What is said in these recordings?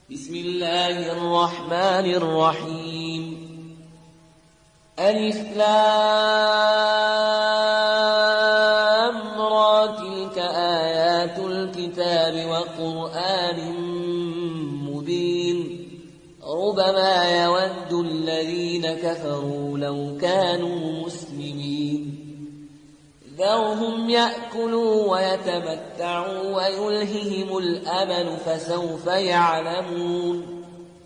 بسم الله الرحمن الرحيم. ألف لام را تلك آيات الكتاب وقرآن مبين ربما يود الذين كفروا لو كانوا مسلمين ذرهم يأكلوا ويتمتعوا ويلههم الأمل فسوف يعلمون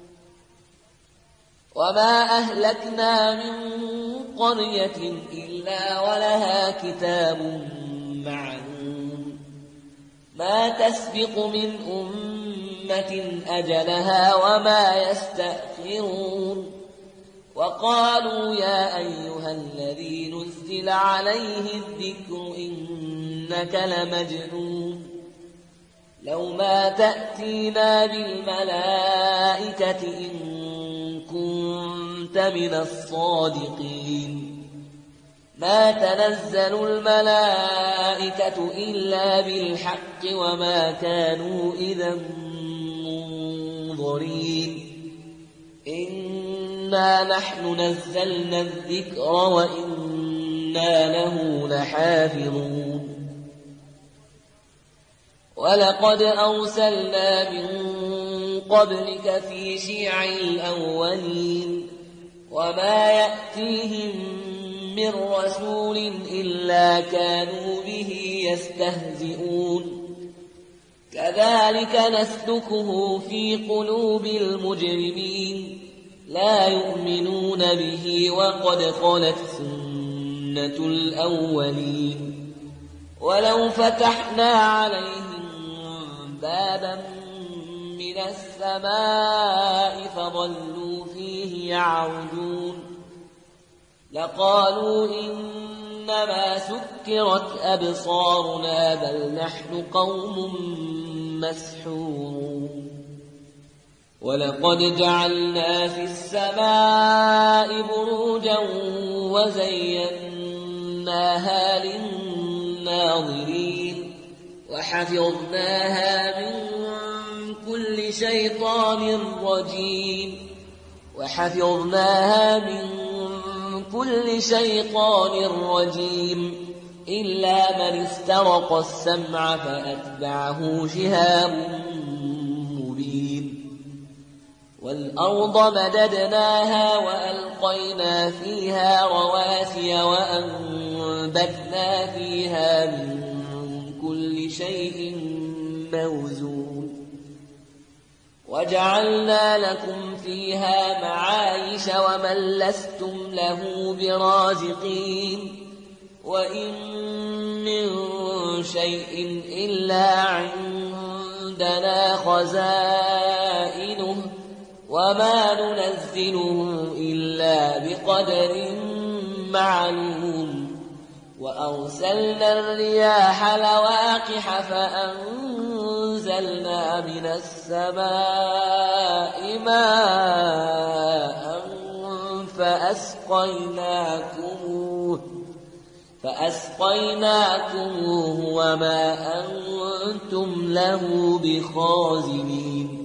وما أهلكنا من قرية إلا ولها كتاب معلوم ما تسبق من أمة أجلها وما يستأخرون وقالوا يا أيها الذي نزل عليه الذكر إنك لمجنون لو ما تأتينا بالملائكة إن كنت من الصادقين ما تنزل الملائكة إلا بالحق وما كانوا إذا منظرين إنا نحن نزلنا الذكر وإنا له لحافظون ولقد أرسلنا من قبلك في شيع الأولين وما يأتيهم من رسول إلا كانوا به يستهزئون كذلك نسلكه في قلوب المجرمين لا يؤمنون به وقد خلت سنة الأولين ولو فتحنا عليهم بابا من السماء فظلوا فيه يعرجون لقالوا إنما سكرت أبصارنا بل نحن قوم مسحورون ولقد جعلنا في السماء بروجا وزيناها للناظرين وحفظناها من كل شيطان رجيم إلا من استرق السمع فأتبعه شهاب مبين والأرض مددناها وألقينا فيها رواسي وأنبتنا فيها من كل شيء موزون وجعلنا لكم فيها معايش ومن لستم له برازقين وإن من شيء إلا عندنا خزائنه وما ننزله إلا بقدر معلوم وأرسلنا الرياح لواقح فأنزلنا من السماء ماء فأسقيناكموه وما أنتم له بخازنين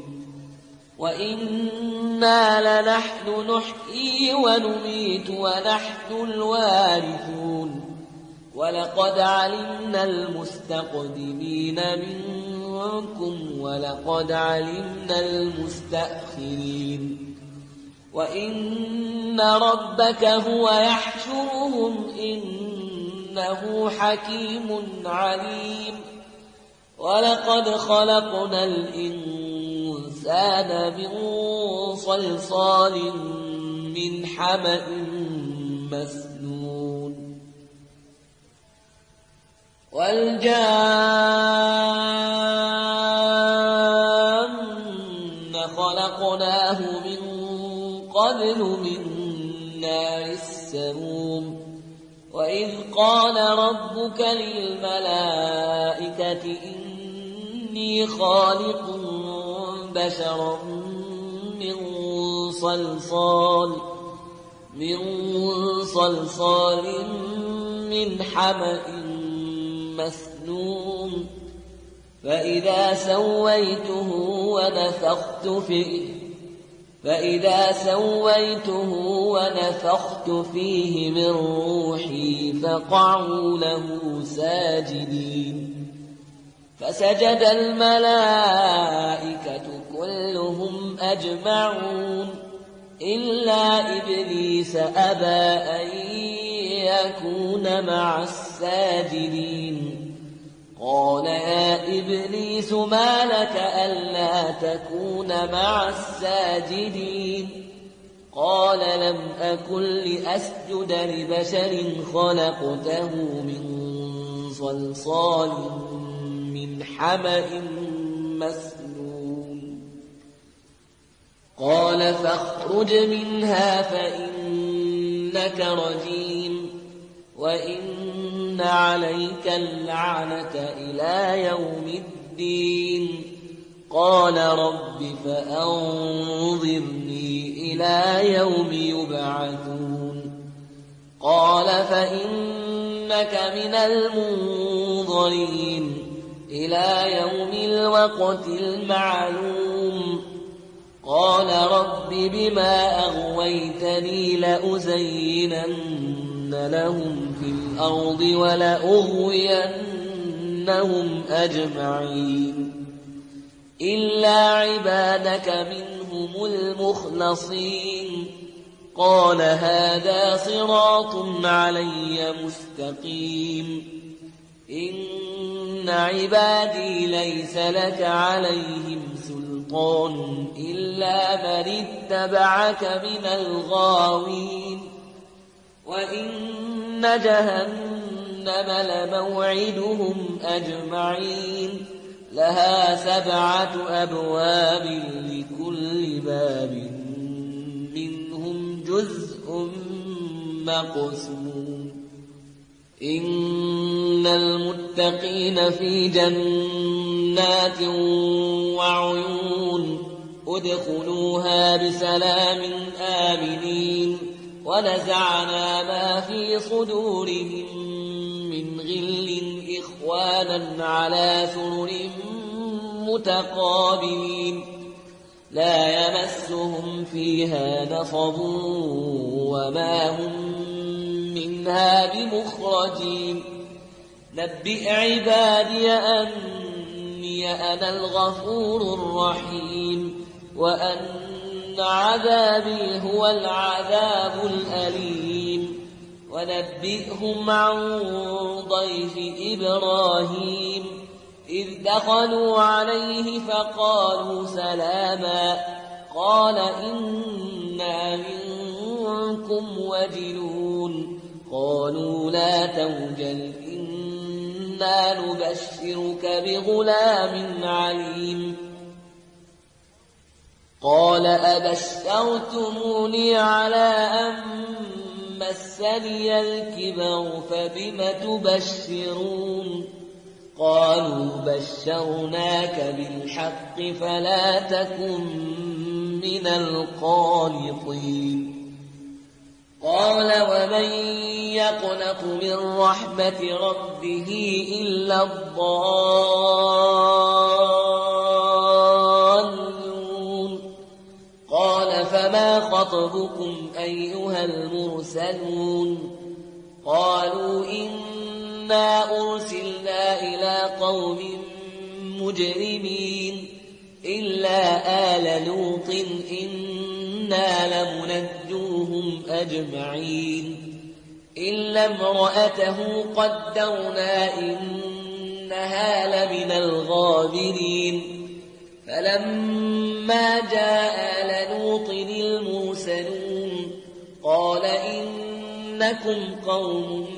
وإنا لنحن نحيي ونميت ونحن الوارثون ولقد علمنا المستقدمين منكم ولقد علمنا المستأخرين وإن ربك هو يحشرهم إنه حكيم عليم ولقد خلقنا الإنسان من صلصال من حمأ مسنون والجان خلقناه من قبل من نار السموم وإذ قال ربك للملائكة إني خالق بشرا من صلصال من حمأ مسنون فإذا سويته ونفخت فيه من روحي فقعوا له ساجدين فسجد الملائكة كلهم أجمعون إلا إبليس أبى أن يكون مع الساجدين قال يا إبليس ما لك ألا تكون مع الساجدين قال لم أكن لأسجد لبشر خلقته من صلصال من حمأ مسنون قال فاخرج منها فإنك رجيم وإن عليك اللعنة إلى يوم الدين قال رب فأنظرني إلى يوم يبعثون قال فإنك من المنظرين إلى يوم الوقت المعلوم قال رب بما أغويتني لأزينن لهم في الأرض ولأغوينهم أجمعين إلا عبادك منهم المخلصين قال هذا صراط علي مستقيم إن عبادي ليس لك عليهم سلطان إلا من اتبعك من الغاوين وإن جهنم لموعدهم أجمعين لها 7 أبواب لكل باب منهم جزء مقسوم إن المتقين في جنات وعيون ادخلوها بسلام آمنين ونزعنا ما في صدورهم من غل إخوانا على سرر متقابلين لا يمسهم فيها نصب وما هم منها بمخرجين نبئ عبادي أني أنا الغفور الرحيم وأن عذابي هو العذاب الأليم ونبئهم عن ضيف إبراهيم إذ دخلوا عليه فقالوا سلاما قال إنا منكم وجلون قالوا لا توجل إنا نبشرك بغلام عليم قال أبشرتموني على أن مسني الكبر فبم تبشرون قالوا بشرناك بالحق فلا تكن من القانطين قال ومن يقنط من رحمة ربه إلا الضالون قال فما خطبكم أيها المرسلون قالوا إنا أرسلنا إلى قوم مجرمين إلا آل لوط إنا لمنجوهم أجمعين إلا امرأته قدرنا إنها لمن الغابرين فلما جاء آل لوط المرسلون قال إنكم قوم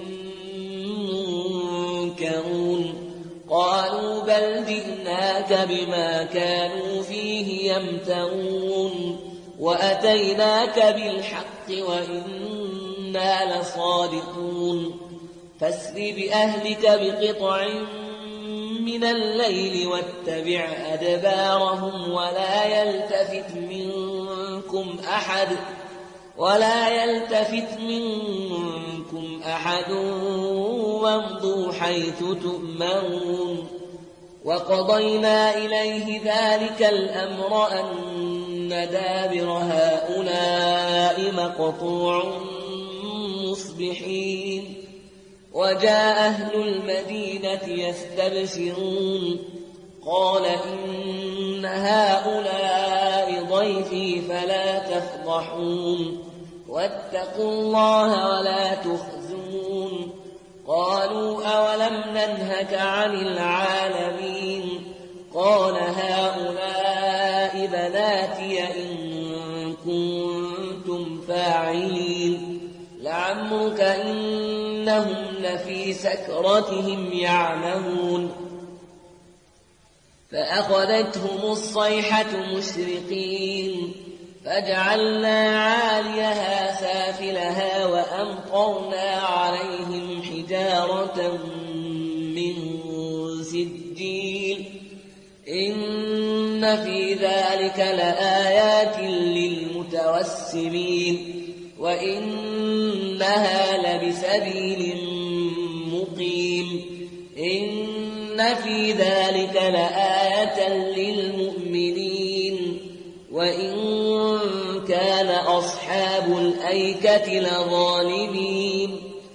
منكرون قالوا بل جئناك بما كانوا فيه يمترون وأتيناك بالحق وإنا لصادقون فاسر بأهلك بقطع من الليل واتبع أدبارهم ولا يلتفت منكم أحد وامضوا حيث تؤمرون وقضينا إليه ذلك الأمر أن دابر هؤلاء مقطوع مصبحين وجاء أهل المدينة يستبشرون قال إن هؤلاء ضيفي فلا تفضحون واتقوا الله ولا تخزون قالوا أولم ننهك عن العالمين قال هؤلاء بناتي إن كنتم فاعلين لعمرك إنهم لفي سكرتهم يعمهون فأخذتهم الصيحة مشرقين فجعلنا عاليها سافلها وأمطرنا عليهم حجارة من سجيل إن في ذلك لآيات للمتوسمين وإنها لبسبيل مقيم إن في ذلك لآية للمؤمنين وإن كان أصحاب الأيكة لظالمين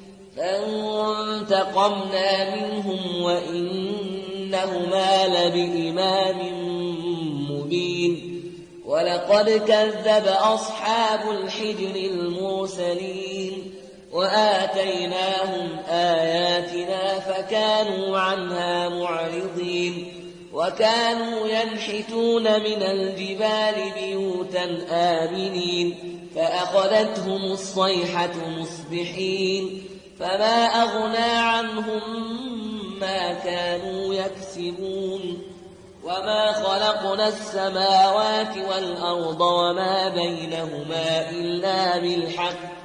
فانتقمنا منهم وإنهما لبإمام مبين ولقد كذب أصحاب الحجر المرسلين وآتيناهم آياتنا فكانوا عنها معرضين وكانوا ينحتون من الجبال بيوتا آمنين فأخذتهم الصيحة مصبحين فما أغنى عنهم ما كانوا يكسبون وما خلقنا السماوات والأرض وما بينهما إلا بالحق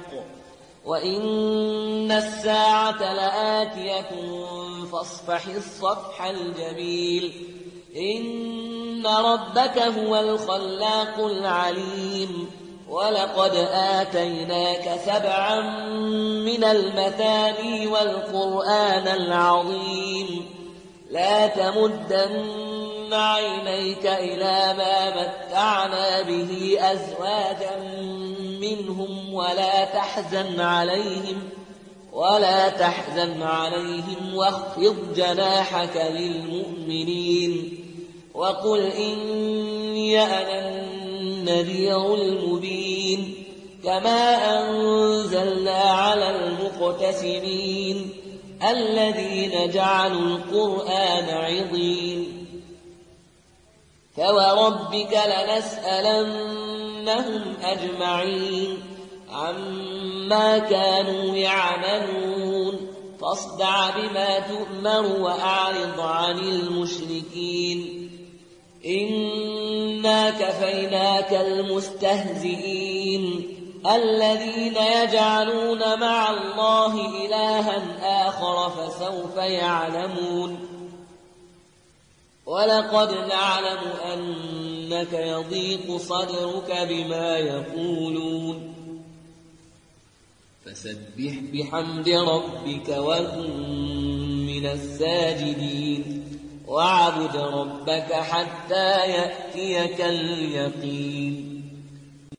وإن الساعة لآتية فاصفح الصفح الجميل إن ربك هو الخلاق العليم ولقد آتيناك 7 من المثاني والقرآن العظيم لا تمدن عينيك إلى ما متعنا به أزواجا منهم ولا تحزن عليهم واخفض جناحك للمؤمنين وقل إني أنا النذير المبين كما أنزلنا على المقتسمين الذين جعلوا القرآن عضين فوربك لنسألنهم أجمعين عما كانوا يعملون فاصدع بما تؤمر وأعرض عن المشركين إنا كفيناك المستهزئين الذين يجعلون مع الله إلها آخر فسوف يعلمون ولقد نعلم أنك يضيق صدرك بما يقولون فسبح بحمد ربك وكن من الساجدين واعبد ربك حتى يأتيك اليقين